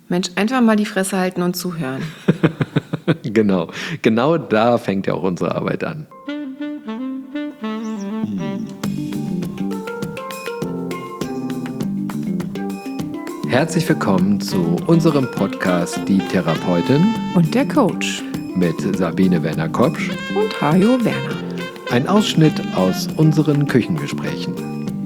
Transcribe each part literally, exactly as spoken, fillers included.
Mensch, einfach mal die Fresse halten und zuhören. Genau, genau da fängt ja auch unsere Arbeit an. Herzlich willkommen zu unserem Podcast Die Therapeutin Und der Coach. mit Sabine Werner-Kopsch Und Hajo Werner. Ein Ausschnitt aus unseren Küchengesprächen.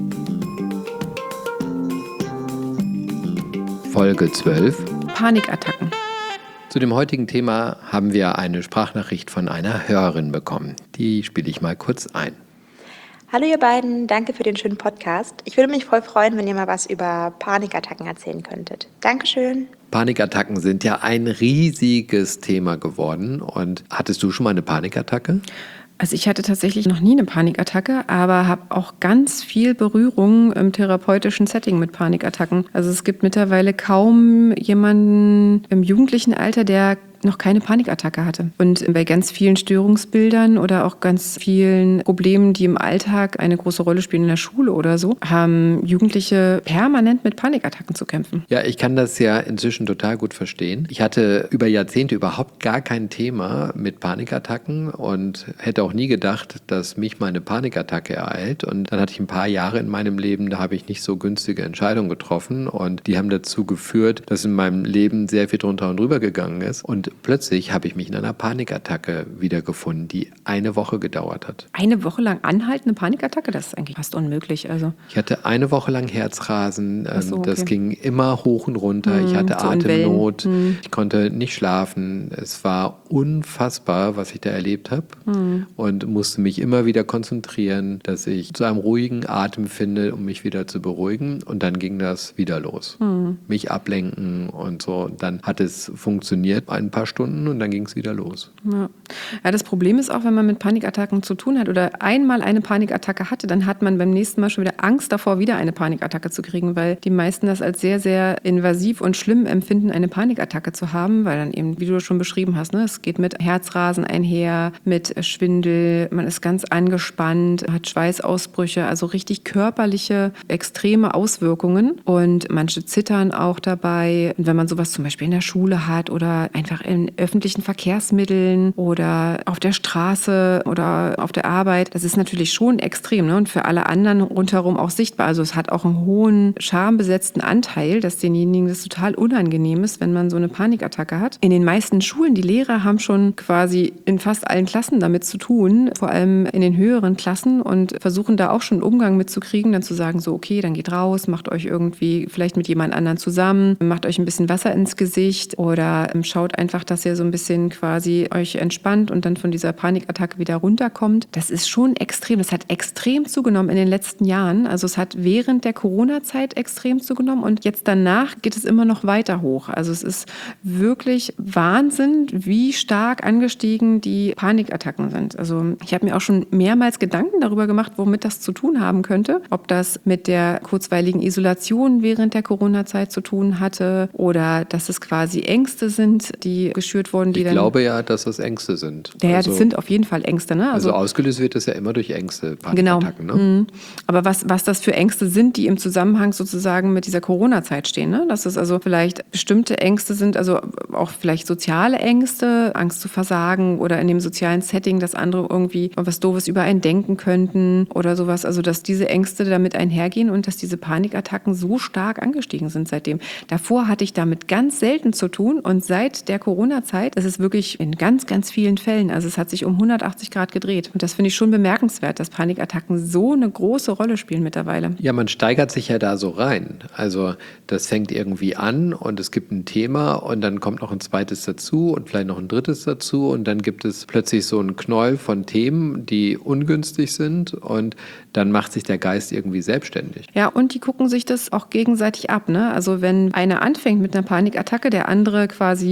Folge zwölf. Panikattacken. Zu dem heutigen Thema haben wir eine Sprachnachricht von einer Hörerin bekommen. Die spiele ich mal kurz ein. Hallo ihr beiden, danke für den schönen Podcast. Ich würde mich voll freuen, wenn ihr mal was über Panikattacken erzählen könntet. Dankeschön. Panikattacken sind ja ein riesiges Thema geworden. Und hattest du schon mal eine Panikattacke? Also ich hatte tatsächlich noch nie eine Panikattacke, aber habe auch ganz viel Berührung im therapeutischen Setting mit Panikattacken. Also es gibt mittlerweile kaum jemanden im jugendlichen Alter, der noch keine Panikattacke hatte. Und bei ganz vielen Störungsbildern oder auch ganz vielen Problemen, die im Alltag eine große Rolle spielen in der Schule oder so, haben Jugendliche permanent mit Panikattacken zu kämpfen. Ja, ich kann das ja inzwischen total gut verstehen. Ich hatte über Jahrzehnte überhaupt gar kein Thema mit Panikattacken und hätte auch nie gedacht, dass mich mal eine Panikattacke ereilt. Und dann hatte ich ein paar Jahre in meinem Leben, da habe ich nicht so günstige Entscheidungen getroffen und die haben dazu geführt, dass in meinem Leben sehr viel drunter und drüber gegangen ist. Und plötzlich habe ich mich in einer Panikattacke wiedergefunden, die eine Woche gedauert hat. Eine Woche lang anhaltende Panikattacke, das ist eigentlich fast unmöglich. Also Ich hatte eine Woche lang Herzrasen, Ach so, das okay. ging immer hoch und runter. Hm, ich hatte so in Atemnot, Wellen. Hm. ich konnte nicht schlafen. Es war unfassbar, was ich da erlebt habe Hm. und musste mich immer wieder konzentrieren, dass ich zu einem ruhigen Atem finde, um mich wieder zu beruhigen. Und dann ging das wieder los. Hm. Mich ablenken und so. Und dann hat es funktioniert, ein paar Stunden und dann ging es wieder los. Ja. Ja, das Problem ist auch, wenn man mit Panikattacken zu tun hat oder einmal eine Panikattacke hatte, dann hat man beim nächsten Mal schon wieder Angst davor, wieder eine Panikattacke zu kriegen, weil die meisten das als sehr, sehr invasiv und schlimm empfinden, eine Panikattacke zu haben, weil dann eben, wie du schon beschrieben hast, ne, es geht mit Herzrasen einher, mit Schwindel, man ist ganz angespannt, hat Schweißausbrüche, also richtig körperliche, extreme Auswirkungen und manche zittern auch dabei. Und wenn man sowas zum Beispiel in der Schule hat oder einfach in öffentlichen Verkehrsmitteln oder auf der Straße oder auf der Arbeit, das ist natürlich schon extrem, ne? Und für alle anderen rundherum auch sichtbar. Also es hat auch einen hohen schambesetzten Anteil, dass denjenigen das total unangenehm ist, wenn man so eine Panikattacke hat. In den meisten Schulen, die Lehrer haben schon quasi in fast allen Klassen damit zu tun, vor allem in den höheren Klassen und versuchen da auch schon einen Umgang mitzukriegen, dann zu sagen, so okay, dann geht raus, macht euch irgendwie vielleicht mit jemand anderen zusammen, macht euch ein bisschen Wasser ins Gesicht oder schaut einfach, dass ihr so ein bisschen quasi euch entspannt und dann von dieser Panikattacke wieder runterkommt. Das ist schon extrem. Das hat extrem zugenommen in den letzten Jahren. Also es hat während der Corona-Zeit extrem zugenommen und jetzt danach geht es immer noch weiter hoch. Also es ist wirklich Wahnsinn, wie stark angestiegen die Panikattacken sind. Also ich habe mir auch schon mehrmals Gedanken darüber gemacht, womit das zu tun haben könnte. Ob das mit der kurzweiligen Isolation während der Corona-Zeit zu tun hatte oder dass es quasi Ängste sind, die geschürt wurden, die Ich dann... glaube ja, dass das Ängste sind. Ja, ja, also, das sind auf jeden Fall Ängste, ne? also ausgelöst wird das ja immer durch Ängste, Genau. Panikattacken. Ne? Mhm. Aber was, was das für Ängste sind, die im Zusammenhang sozusagen mit dieser Corona-Zeit stehen, ne? Dass es also vielleicht bestimmte Ängste sind, also auch vielleicht soziale Ängste, Angst zu versagen oder in dem sozialen Setting, dass andere irgendwie was Doofes über einen denken könnten oder sowas. Also dass diese Ängste damit einhergehen und dass diese Panikattacken so stark angestiegen sind seitdem. Davor hatte ich damit ganz selten zu tun und seit der Corona-Zeit ist es wirklich in ganz, ganz vielen Fällen, also es hat sich um hundertachtzig Grad gedreht. Und das finde ich schon bemerkenswert, dass Panikattacken so eine große Rolle spielen mittlerweile. Ja, man steigert sich ja da so rein. Also das fängt irgendwie an und es gibt ein Thema und dann kommt noch ein zweites dazu und vielleicht noch ein drittes dazu und dann gibt es plötzlich so einen Knäuel von Themen, die ungünstig sind und dann macht sich der Geist irgendwie selbstständig. Ja, und die gucken sich das auch gegenseitig ab, ne? Also wenn einer anfängt mit einer Panikattacke, der andere quasi zum Beispiel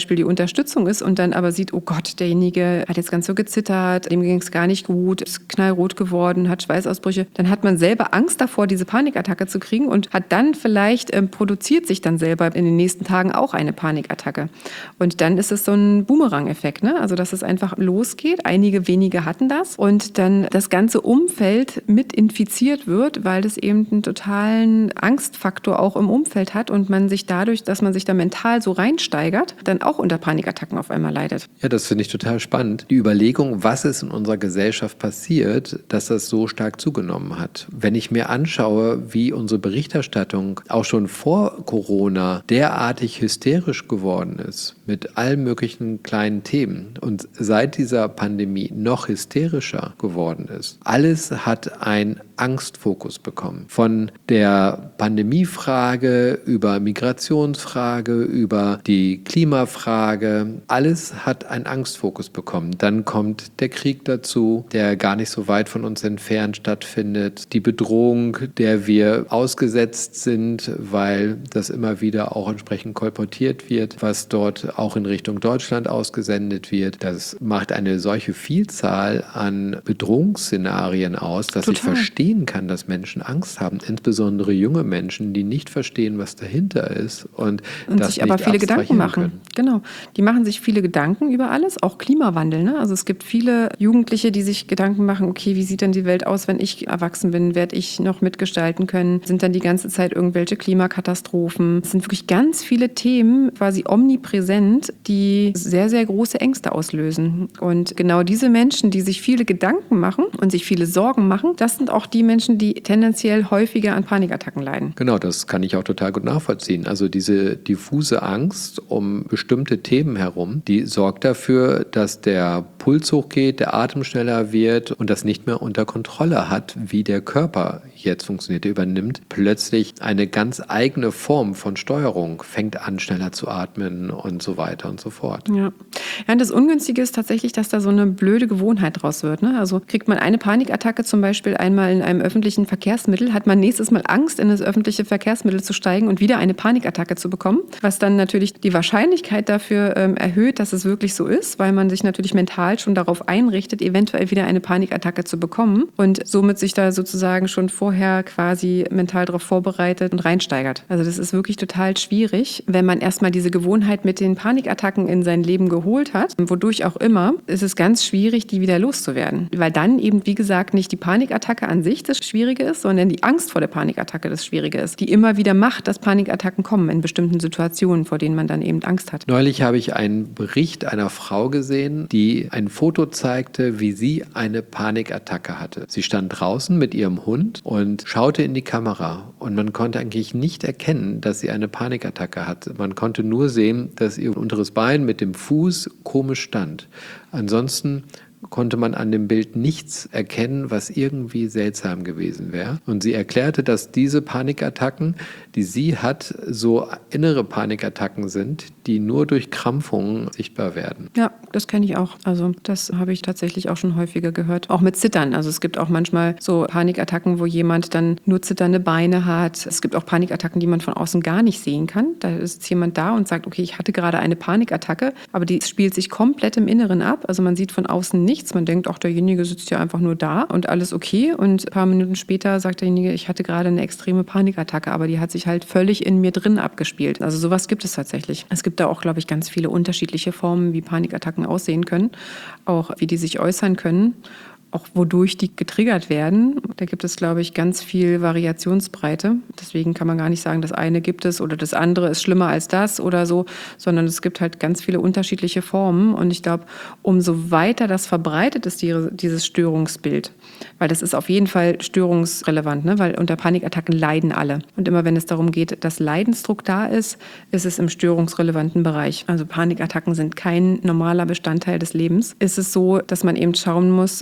Beispiel die Unterstützung ist und dann aber sieht, oh Gott, derjenige hat jetzt ganz so gezittert, dem ging es gar nicht gut, ist knallrot geworden, hat Schweißausbrüche, dann hat man selber Angst davor, diese Panikattacke zu kriegen und hat dann vielleicht, ähm, produziert sich dann selber in den nächsten Tagen auch eine Panikattacke. Und dann ist es so ein Boomerang-Effekt, ne? Also dass es einfach losgeht, einige wenige hatten das und dann das ganze Umfeld mit infiziert wird, weil das eben einen totalen Angstfaktor auch im Umfeld hat und man sich dadurch, dass man sich da mental so reinsteigert, dann auch unter Panikattacken auf einmal leidet. Ja, das finde ich total spannend. Die Überlegung, was ist in unserer Gesellschaft passiert, dass das so stark zugenommen hat. Wenn ich mir anschaue, wie unsere Berichterstattung auch schon vor Corona derartig hysterisch geworden ist, mit allen möglichen kleinen Themen und seit dieser Pandemie noch hysterischer geworden ist. Alles hat einen Angstfokus bekommen. Von der Pandemiefrage über Migrationsfrage, über die Klimafrage. Alles hat einen Angstfokus bekommen. Dann kommt der Krieg dazu, der gar nicht so weit von uns entfernt stattfindet. Die Bedrohung, der wir ausgesetzt sind, weil das immer wieder auch entsprechend kolportiert wird, was dort auch in Richtung Deutschland ausgesendet wird. Das macht eine solche Vielzahl an Bedrohungsszenarien aus, dass Total. ich verstehe, kann, dass Menschen Angst haben, insbesondere junge Menschen, die nicht verstehen, was dahinter ist und, und das sich aber nicht viele Gedanken machen. können. Genau, die machen sich viele Gedanken über alles, auch Klimawandel. Ne? Also es gibt viele Jugendliche, die sich Gedanken machen, okay, wie sieht denn die Welt aus, wenn ich erwachsen bin? Werde ich noch mitgestalten können? Sind dann die ganze Zeit irgendwelche Klimakatastrophen? Es sind wirklich ganz viele Themen, quasi omnipräsent, die sehr, sehr große Ängste auslösen. Und genau diese Menschen, die sich viele Gedanken machen und sich viele Sorgen machen, das sind auch die Menschen, die tendenziell häufiger an Panikattacken leiden. Genau, das kann ich auch total gut nachvollziehen. Also diese diffuse Angst um bestimmte Themen herum, die sorgt dafür, dass der Puls hochgeht, der Atem schneller wird und das nicht mehr unter Kontrolle hat, wie der Körper jetzt funktioniert. Der übernimmt plötzlich eine ganz eigene Form von Steuerung, fängt an, schneller zu atmen und so weiter und so fort. Ja, ja und das Ungünstige ist tatsächlich, dass da so eine blöde Gewohnheit draus wird. Ne? Also kriegt man eine Panikattacke zum Beispiel einmal in einem öffentlichen Verkehrsmittel, hat man nächstes Mal Angst, in das öffentliche Verkehrsmittel zu steigen und wieder eine Panikattacke zu bekommen, was dann natürlich die Wahrscheinlichkeit dafür ähm, erhöht, dass es wirklich so ist, weil man sich natürlich mental schon darauf einrichtet, eventuell wieder eine Panikattacke zu bekommen und somit sich da sozusagen schon vorher quasi mental darauf vorbereitet und reinsteigert. Also das ist wirklich total schwierig, wenn man erstmal diese Gewohnheit mit den Panikattacken in sein Leben geholt hat, wodurch auch immer, ist es ganz schwierig, die wieder loszuwerden, weil dann eben, wie gesagt, nicht die Panikattacke an sich das Schwierige ist, sondern die Angst vor der Panikattacke das Schwierige ist, die immer wieder macht, dass Panikattacken kommen in bestimmten Situationen, vor denen man dann eben Angst hat. Neulich habe ich einen Bericht einer Frau gesehen, die ein Foto zeigte, wie sie eine Panikattacke hatte. Sie stand draußen mit ihrem Hund und schaute in die Kamera und man konnte eigentlich nicht erkennen, dass sie eine Panikattacke hatte. Man konnte nur sehen, dass ihr unteres Bein mit dem Fuß komisch stand. Ansonsten konnte man an dem Bild nichts erkennen, was irgendwie seltsam gewesen wäre. Und sie erklärte, dass diese Panikattacken, die sie hat, so innere Panikattacken sind, die nur durch Krampfungen sichtbar werden. Ja, das kenne ich auch. Also das habe ich tatsächlich auch schon häufiger gehört. Auch mit Zittern. Also es gibt auch manchmal so Panikattacken, wo jemand dann nur zitternde Beine hat. Es gibt auch Panikattacken, die man von außen gar nicht sehen kann. Da ist jemand da und sagt, okay, ich hatte gerade eine Panikattacke, aber die spielt sich komplett im Inneren ab. Also man sieht von außen nichts. Man denkt, auch derjenige sitzt ja einfach nur da und alles okay. Und ein paar Minuten später sagt derjenige, ich hatte gerade eine extreme Panikattacke, aber die hat sich halt völlig in mir drin abgespielt. Also sowas gibt es tatsächlich. Es gibt da auch, glaube ich, ganz viele unterschiedliche Formen, wie Panikattacken aussehen können, auch wie die sich äußern können. Auch wodurch die getriggert werden. Da gibt es, glaube ich, ganz viel Variationsbreite. Deswegen kann man gar nicht sagen, das eine gibt es oder das andere ist schlimmer als das oder so, sondern es gibt halt ganz viele unterschiedliche Formen. Und ich glaube, umso weiter das verbreitet ist, dieses Störungsbild, weil das ist auf jeden Fall störungsrelevant, ne? Weil unter Panikattacken leiden alle. Und immer wenn es darum geht, dass Leidensdruck da ist, ist es im störungsrelevanten Bereich. Also Panikattacken sind kein normaler Bestandteil des Lebens. Ist es so, dass man eben schauen muss, was man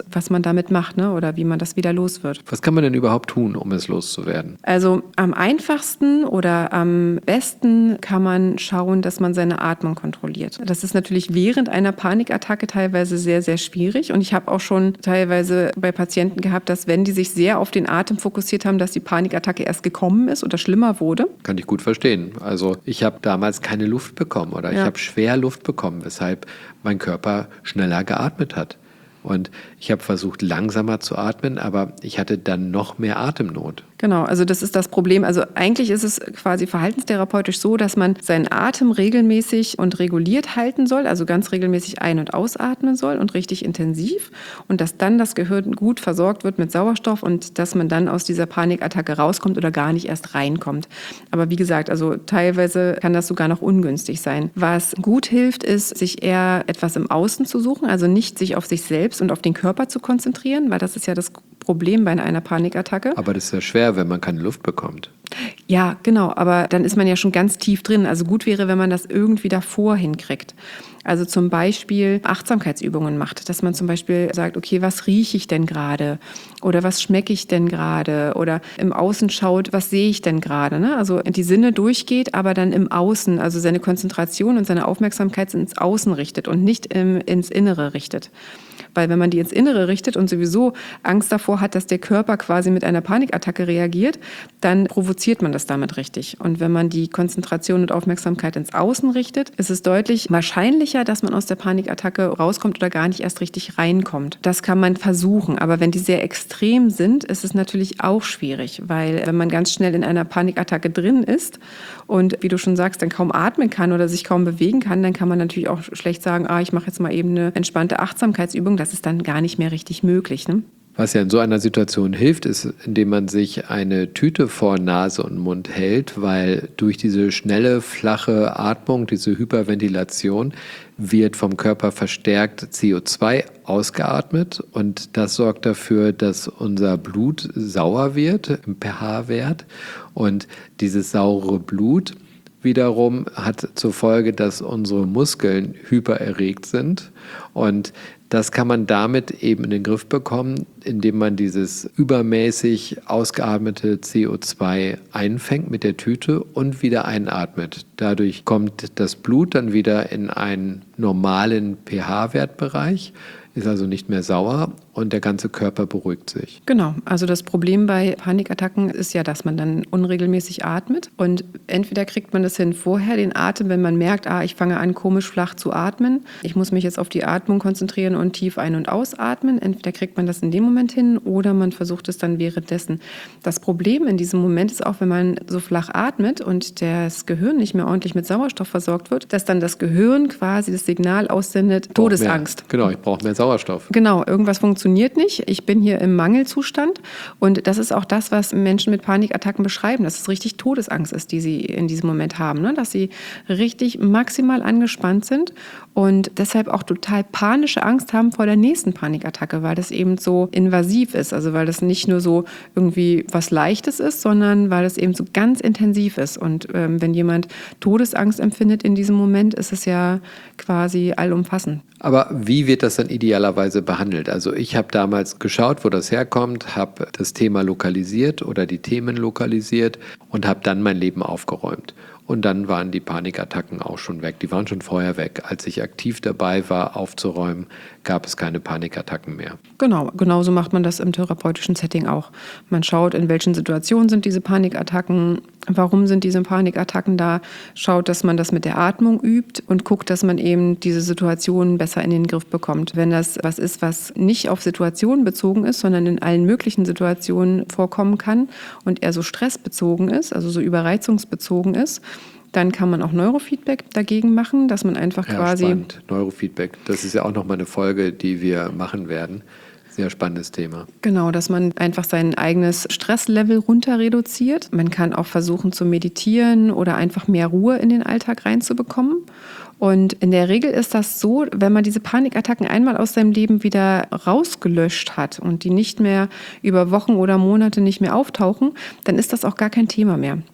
damit macht, ne? Oder wie man das wieder los wird. Was kann man denn überhaupt tun, um es loszuwerden? Also am einfachsten oder am besten kann man schauen, dass man seine Atmung kontrolliert. Das ist natürlich während einer Panikattacke teilweise sehr, sehr schwierig. Und ich habe auch schon teilweise bei Patienten gehabt, dass wenn die sich sehr auf den Atem fokussiert haben, dass die Panikattacke erst gekommen ist oder schlimmer wurde. Kann ich gut verstehen. Also ich habe damals keine Luft bekommen oder ich Ja. habe schwer Luft bekommen, weshalb mein Körper schneller geatmet hat. Und ich habe versucht, langsamer zu atmen, aber ich hatte dann noch mehr Atemnot. Genau, also das ist das Problem. Also eigentlich ist es quasi verhaltenstherapeutisch so, dass man seinen Atem regelmäßig und reguliert halten soll, also ganz regelmäßig ein- und ausatmen soll und richtig intensiv und dass dann das Gehirn gut versorgt wird mit Sauerstoff und dass man dann aus dieser Panikattacke rauskommt oder gar nicht erst reinkommt. Aber wie gesagt, also teilweise kann das sogar noch ungünstig sein. Was gut hilft, ist, sich eher etwas im Außen zu suchen, also nicht sich auf sich selbst und auf den Körper zu konzentrieren, weil das ist ja das Problem bei einer Panikattacke. Aber das ist ja schwer, wenn man keine Luft bekommt. Ja, genau, aber dann ist man ja schon ganz tief drin. Also gut wäre, wenn man das irgendwie davor hinkriegt. Also zum Beispiel Achtsamkeitsübungen macht, dass man zum Beispiel sagt, okay, was rieche ich denn gerade? Oder was schmecke ich denn gerade? Oder im Außen schaut, was sehe ich denn gerade? Ne? Also die Sinne durchgeht, aber dann im Außen, also seine Konzentration und seine Aufmerksamkeit ins Außen richtet und nicht im, ins Innere richtet. Weil wenn man die ins Innere richtet und sowieso Angst davor hat, dass der Körper quasi mit einer Panikattacke reagiert, dann provoziert man das damit richtig. Und wenn man die Konzentration und Aufmerksamkeit ins Außen richtet, ist es deutlich wahrscheinlicher, dass man aus der Panikattacke rauskommt oder gar nicht erst richtig reinkommt. Das kann man versuchen. Aber wenn die sehr extrem sind, ist es natürlich auch schwierig, weil wenn man ganz schnell in einer Panikattacke drin ist und, wie du schon sagst, dann kaum atmen kann oder sich kaum bewegen kann, dann kann man natürlich auch schlecht sagen, ah, ich mache jetzt mal eben eine entspannte Achtsamkeitsübung. Das ist dann gar nicht mehr richtig möglich, ne? Was ja in so einer Situation hilft, ist, indem man sich eine Tüte vor Nase und Mund hält, weil durch diese schnelle, flache Atmung, diese Hyperventilation, wird vom Körper verstärkt C O zwei ausgeatmet und das sorgt dafür, dass unser Blut sauer wird im pH-Wert und dieses saure Blut wiederum hat zur Folge, dass unsere Muskeln hypererregt sind und das kann man damit eben in den Griff bekommen, indem man dieses übermäßig ausgeatmete C O zwei einfängt mit der Tüte und wieder einatmet. Dadurch kommt das Blut dann wieder in einen normalen pH-Wertbereich, ist also nicht mehr sauer und der ganze Körper beruhigt sich. Genau, also das Problem bei Panikattacken ist ja, dass man dann unregelmäßig atmet und entweder kriegt man das hin vorher, den Atem, wenn man merkt, ah, ich fange an komisch flach zu atmen, ich muss mich jetzt auf die Atmung konzentrieren und tief ein- und ausatmen, entweder kriegt man das in dem Moment hin oder man versucht es dann währenddessen. Das Problem in diesem Moment ist auch, wenn man so flach atmet und das Gehirn nicht mehr ordentlich mit Sauerstoff versorgt wird, dass dann das Gehirn quasi das Signal aussendet, Todesangst. Mehr, genau, ich brauche mehr Sauerstoff. Genau, irgendwas funktioniert nicht. Ich bin hier im Mangelzustand. Und das ist auch das, was Menschen mit Panikattacken beschreiben, dass es richtig Todesangst ist, die sie in diesem Moment haben. Ne? Dass sie richtig maximal angespannt sind und deshalb auch total panische Angst haben vor der nächsten Panikattacke, weil das eben so invasiv ist. Also weil das nicht nur so irgendwie was Leichtes ist, sondern weil es eben so ganz intensiv ist. Und ähm, wenn jemand Todesangst empfindet in diesem Moment, ist es ja quasi allumfassend. Aber wie wird das dann idealerweise behandelt? Also ich habe damals geschaut, wo das herkommt, habe das Thema lokalisiert oder die Themen lokalisiert und habe dann mein Leben aufgeräumt. Und dann waren die Panikattacken auch schon weg. Die waren schon vorher weg. Als ich aktiv dabei war, aufzuräumen, gab es keine Panikattacken mehr. Genau, genauso macht man das im therapeutischen Setting auch. Man schaut, in welchen Situationen sind diese Panikattacken, warum sind diese Panikattacken da, schaut, dass man das mit der Atmung übt und guckt, dass man eben diese Situationen besser in den Griff bekommt. Wenn das was ist, was nicht auf Situationen bezogen ist, sondern in allen möglichen Situationen vorkommen kann und eher so stressbezogen ist, also so überreizungsbezogen ist, dann kann man auch Neurofeedback dagegen machen, dass man einfach Ja, quasi... spannend. Neurofeedback, das ist ja auch nochmal eine Folge, die wir machen werden. Sehr spannendes Thema. Genau, dass man einfach sein eigenes Stresslevel runter reduziert. Man kann auch versuchen zu meditieren oder einfach mehr Ruhe in den Alltag reinzubekommen. Und in der Regel ist das so, wenn man diese Panikattacken einmal aus seinem Leben wieder rausgelöscht hat und die nicht mehr über Wochen oder Monate nicht mehr auftauchen, dann ist das auch gar kein Thema mehr.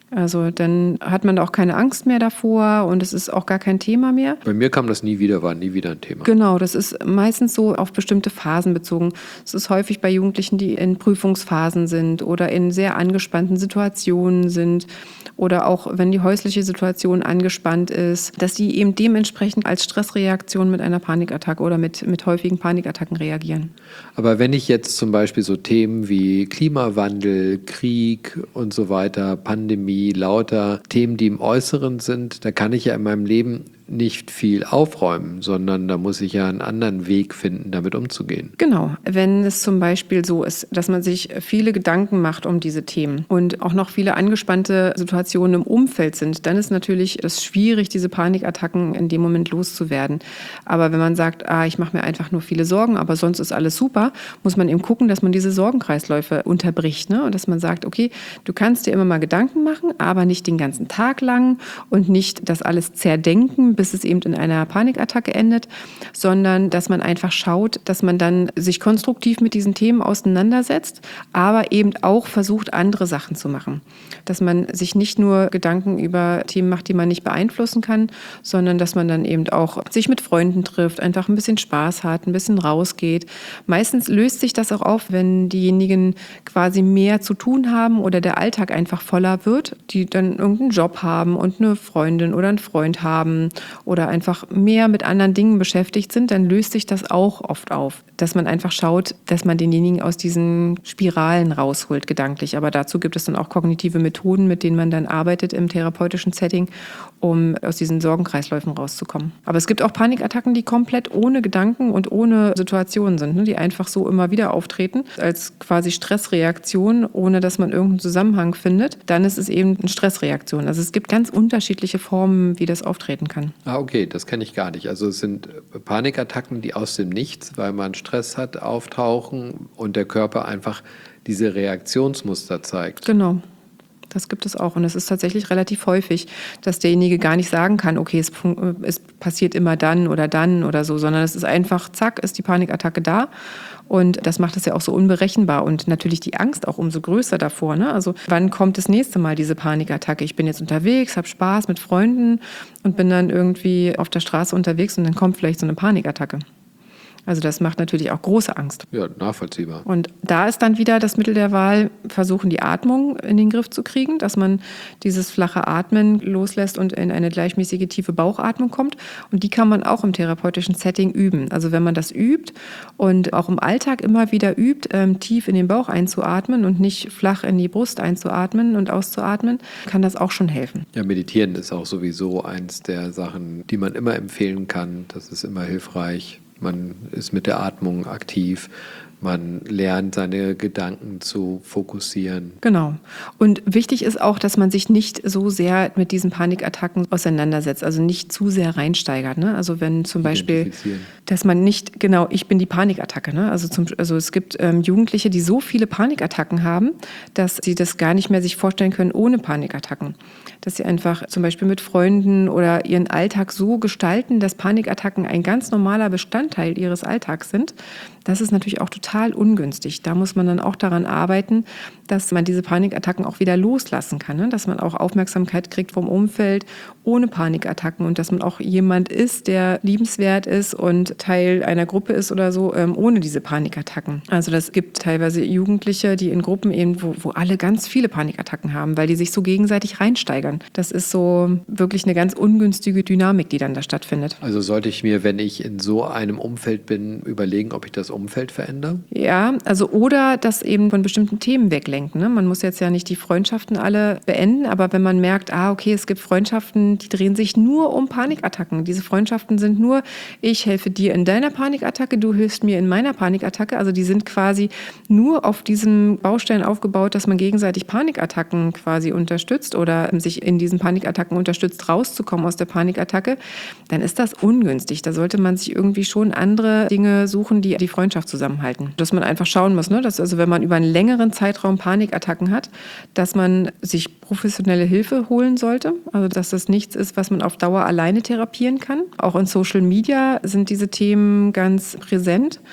Also dann hat man auch keine Angst mehr davor und es ist auch gar kein Thema mehr. Bei mir kam das nie wieder, war nie wieder ein Thema. Genau, das ist meistens so auf bestimmte Phasen bezogen. Es ist häufig bei Jugendlichen, die in Prüfungsphasen sind oder in sehr angespannten Situationen sind oder auch wenn die häusliche Situation angespannt ist, dass die eben dementsprechend als Stressreaktion mit einer Panikattacke oder mit, mit häufigen Panikattacken reagieren. Aber wenn ich jetzt zum Beispiel so Themen wie Klimawandel, Krieg und so weiter, Pandemie, lauter Themen, die im Äußeren sind, da kann ich ja in meinem Leben nicht viel aufräumen, sondern da muss ich ja einen anderen Weg finden, damit umzugehen. Genau, wenn es zum Beispiel so ist, dass man sich viele Gedanken macht um diese Themen und auch noch viele angespannte Situationen im Umfeld sind, dann ist natürlich es schwierig, diese Panikattacken in dem Moment loszuwerden. Aber wenn man sagt, ah, ich mache mir einfach nur viele Sorgen, aber sonst ist alles super, muss man eben gucken, dass man diese Sorgenkreisläufe unterbricht, ne? Und dass man sagt, okay, du kannst dir immer mal Gedanken machen, aber nicht den ganzen Tag lang und nicht das alles zerdenken, bis es eben in einer Panikattacke endet, sondern dass man einfach schaut, dass man dann sich konstruktiv mit diesen Themen auseinandersetzt, aber eben auch versucht, andere Sachen zu machen. Dass man sich nicht nur Gedanken über Themen macht, die man nicht beeinflussen kann, sondern dass man dann eben auch sich mit Freunden trifft, einfach ein bisschen Spaß hat, ein bisschen rausgeht. Meistens löst sich das auch auf, wenn diejenigen quasi mehr zu tun haben oder der Alltag einfach voller wird, die dann irgendeinen Job haben und eine Freundin oder einen Freund haben oder einfach mehr mit anderen Dingen beschäftigt sind, dann löst sich das auch oft auf. Dass man einfach schaut, dass man denjenigen aus diesen Spiralen rausholt, gedanklich. Aber dazu gibt es dann auch kognitive Methoden, mit denen man dann arbeitet im therapeutischen Setting, um aus diesen Sorgenkreisläufen rauszukommen. Aber es gibt auch Panikattacken, die komplett ohne Gedanken und ohne Situationen sind, ne, die einfach so immer wieder auftreten, als quasi Stressreaktion, ohne dass man irgendeinen Zusammenhang findet. Dann ist es eben eine Stressreaktion. Also es gibt ganz unterschiedliche Formen, wie das auftreten kann. Ah, okay, das kenne ich gar nicht. Also es sind Panikattacken, die aus dem Nichts, weil man Stress hat, auftauchen und der Körper einfach diese Reaktionsmuster zeigt. Genau. Das gibt es auch. Und es ist tatsächlich relativ häufig, dass derjenige gar nicht sagen kann, okay, es, es passiert immer dann oder dann oder so, sondern es ist einfach, zack, ist die Panikattacke da. Und das macht es ja auch so unberechenbar und natürlich die Angst auch umso größer davor. Ne? Also wann kommt das nächste Mal diese Panikattacke? Ich bin jetzt unterwegs, habe Spaß mit Freunden und bin dann irgendwie auf der Straße unterwegs und dann kommt vielleicht so eine Panikattacke. Also das macht natürlich auch große Angst. Ja, nachvollziehbar. Und da ist dann wieder das Mittel der Wahl, versuchen die Atmung in den Griff zu kriegen, dass man dieses flache Atmen loslässt und in eine gleichmäßige tiefe Bauchatmung kommt. Und die kann man auch im therapeutischen Setting üben. Also wenn man das übt und auch im Alltag immer wieder übt, ähm, tief in den Bauch einzuatmen und nicht flach in die Brust einzuatmen und auszuatmen, kann das auch schon helfen. Ja, meditieren ist auch sowieso eins der Sachen, die man immer empfehlen kann. Das ist immer hilfreich. Man ist mit der Atmung aktiv, man lernt, seine Gedanken zu fokussieren. Genau. Und wichtig ist auch, dass man sich nicht so sehr mit diesen Panikattacken auseinandersetzt, also nicht zu sehr reinsteigert. Ne? Also wenn zum Beispiel, dass man nicht, genau, ich bin die Panikattacke. Ne? Also, zum, also es gibt ähm, Jugendliche, die so viele Panikattacken haben, dass sie das gar nicht mehr sich vorstellen können ohne Panikattacken. Dass sie einfach zum Beispiel mit Freunden oder ihren Alltag so gestalten, dass Panikattacken ein ganz normaler Bestandteil ihres Alltags sind. Das ist natürlich auch total ungünstig. Da muss man dann auch daran arbeiten, dass man diese Panikattacken auch wieder loslassen kann, ne? Dass man auch Aufmerksamkeit kriegt vom Umfeld ohne Panikattacken und dass man auch jemand ist, der liebenswert ist und Teil einer Gruppe ist oder so, ähm, ohne diese Panikattacken. Also das gibt teilweise Jugendliche, die in Gruppen eben, wo, wo alle ganz viele Panikattacken haben, weil die sich so gegenseitig reinsteigern. Das ist so wirklich eine ganz ungünstige Dynamik, die dann da stattfindet. Also sollte ich mir, wenn ich in so einem Umfeld bin, überlegen, ob ich das Umfeld verändere? Ja, also oder das eben von bestimmten Themen weglenken. Ne? Man muss jetzt ja nicht die Freundschaften alle beenden, aber wenn man merkt, ah, okay, es gibt Freundschaften, die drehen sich nur um Panikattacken. Diese Freundschaften sind nur, ich helfe dir in deiner Panikattacke, du hilfst mir in meiner Panikattacke. Also die sind quasi nur auf diesem Baustein aufgebaut, dass man gegenseitig Panikattacken quasi unterstützt oder sich in diesen Panikattacken unterstützt, rauszukommen aus der Panikattacke. Dann ist das ungünstig. Da sollte man sich irgendwie schon andere Dinge suchen, die die Freundschaft zusammenhalten. Dass man einfach schauen muss, ne? Dass also wenn man über einen längeren Zeitraum Panikattacken hat, dass man sich professionelle Hilfe holen sollte. Also dass das nichts ist, was man auf Dauer alleine therapieren kann. Auch in Social Media sind diese Themen ganz präsent.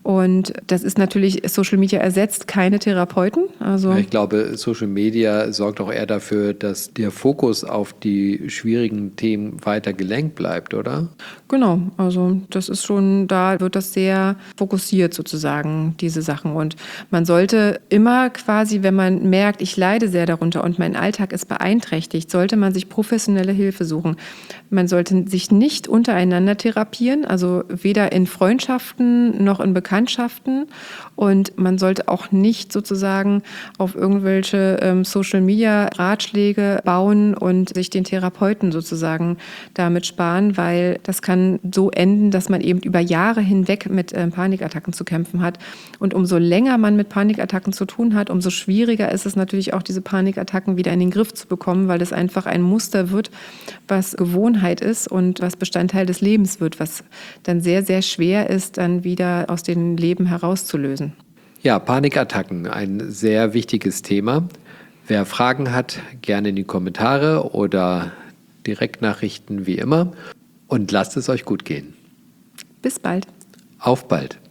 Und das ist natürlich, Social Media ersetzt keine Therapeuten. Also ich glaube, Social Media sorgt auch eher dafür, dass der Fokus auf die schwierigen Themen weiter gelenkt bleibt, oder? Genau, also das ist schon, da wird das sehr fokussiert sozusagen, diese Sachen. Und man sollte immer quasi, wenn man merkt, ich leide sehr darunter und mein Alltag ist beeinträchtigt, sollte man sich professionelle Hilfe suchen. Man sollte sich nicht untereinander therapieren, also weder in Freundschaften noch in Bekanntschaften. Und man sollte auch nicht sozusagen auf irgendwelche ähm, Social-Media-Ratschläge bauen und sich den Therapeuten sozusagen damit sparen, weil das kann so enden, dass man eben über Jahre hinweg mit ähm, Panikattacken zu kämpfen hat. Und umso länger man mit Panikattacken zu tun hat, umso schwieriger ist es natürlich auch, diese Panikattacken wieder in den Griff zu bekommen, weil das einfach ein Muster wird, was Gewohnheit ist und was Bestandteil des Lebens wird, was dann sehr, sehr schwer ist, dann wieder aus dem Leben herauszulösen. Ja, Panikattacken, ein sehr wichtiges Thema. Wer Fragen hat, gerne in die Kommentare oder Direktnachrichten wie immer. Und lasst es euch gut gehen. Bis bald. Auf bald.